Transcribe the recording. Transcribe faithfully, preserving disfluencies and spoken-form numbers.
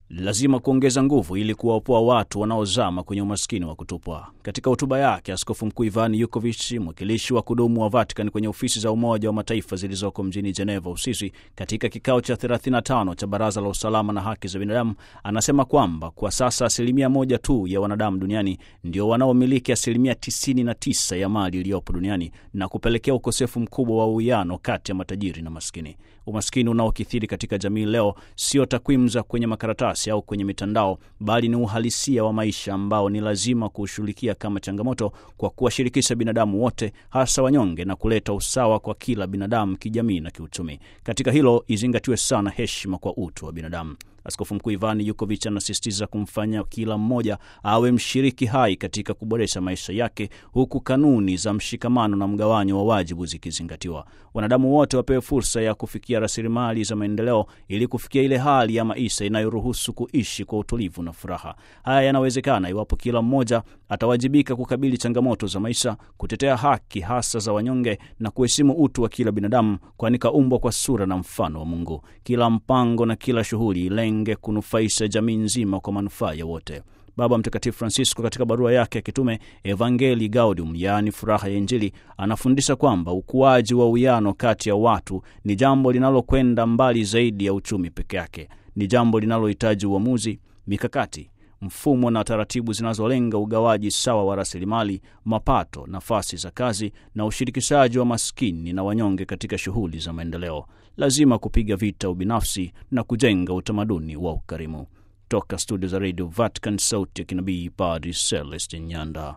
Lazima kuongeza nguvu ili kuwaopoa watu wanaozama kwenye umaskini wa kutupwa. Katika hotuba yake, Askofu Mkuu Ivan Yukovic, mwakilishi wa kudumu wa Vatican kwenye ofisi za Umoja wa Mataifa zilizoko mjini Geneva, Uswisi, katika kikao cha thelathini na tano cha Baraza la Usalama na Haki za Binadamu, anasema kwamba kwa sasa asilimia moja tu ya wanadamu duniani ndio wanaomiliki asilimia tisini na tisa ya mali iliyopo duniani, na kupelekea ukosefu mkubwa wa uwiano kati ya matajiri na maskini. Umaskini unaokithiri katika jamii leo sio takwimu za kwenye makaratasi au kwenye mitandao, bali ni uhalisia wa maisha ambao ni lazima kushughulikia kama changamoto kwa kuwashirikisha binadamu wote, hasa wanyonge, na kuleta usawa kwa kila binadamu kijamii na kiuchumi. Katika hilo izingatiwe sana heshima kwa utu wa binadamu. Askofu Mkuu Ivan Yukovic anasisitiza kumfanya kila mmoja awe mshiriki hai katika kuboresha maisha yake, huku kanuni za mshikamano na mgawanyo wa wajibu zikizingatiwa. Wanadamu wote wapewe fursa ya kufikia rasilimali za maendeleo ili kufikia ile hali ya maisha inayoruhusu kuishi kwa utulivu na furaha. Haya yanawezekana iwapo kila mmoja atawajibika kukabili changamoto za maisha, kutetea haki hasa za wanyonge na kuheshimu utu wa kila binadamu, kwani kaumbwa kwa sura na mfano wa Mungu. Kila mpango na kila shughuli ilenge kunufaisha jamii nzima kwa manufaa ya wote. Baba Mtakatifu Francisco katika barua yake ya kitume Evangelii Gaudium, yaani furaha ya Injili, anafundisha kwamba ukuaji wa uwiano kati ya watu ni jambo linalokwenda mbali zaidi ya uchumi peke yake. Ni jambo linalohitaji uamuzi, mikakati, mfumo na taratibu zinazolenga ugawaji sawa wa rasilimali, mapato, nafasi za kazi na ushirikishaji wa maskini na wanyonge katika shughuli za maendeleo. Lazima kupiga vita ubinafsi na kujenga utamaduni wa ukarimu. Toka studio za Radio Vatican, sauti ya kinabii, Padre Celestin Nyanda.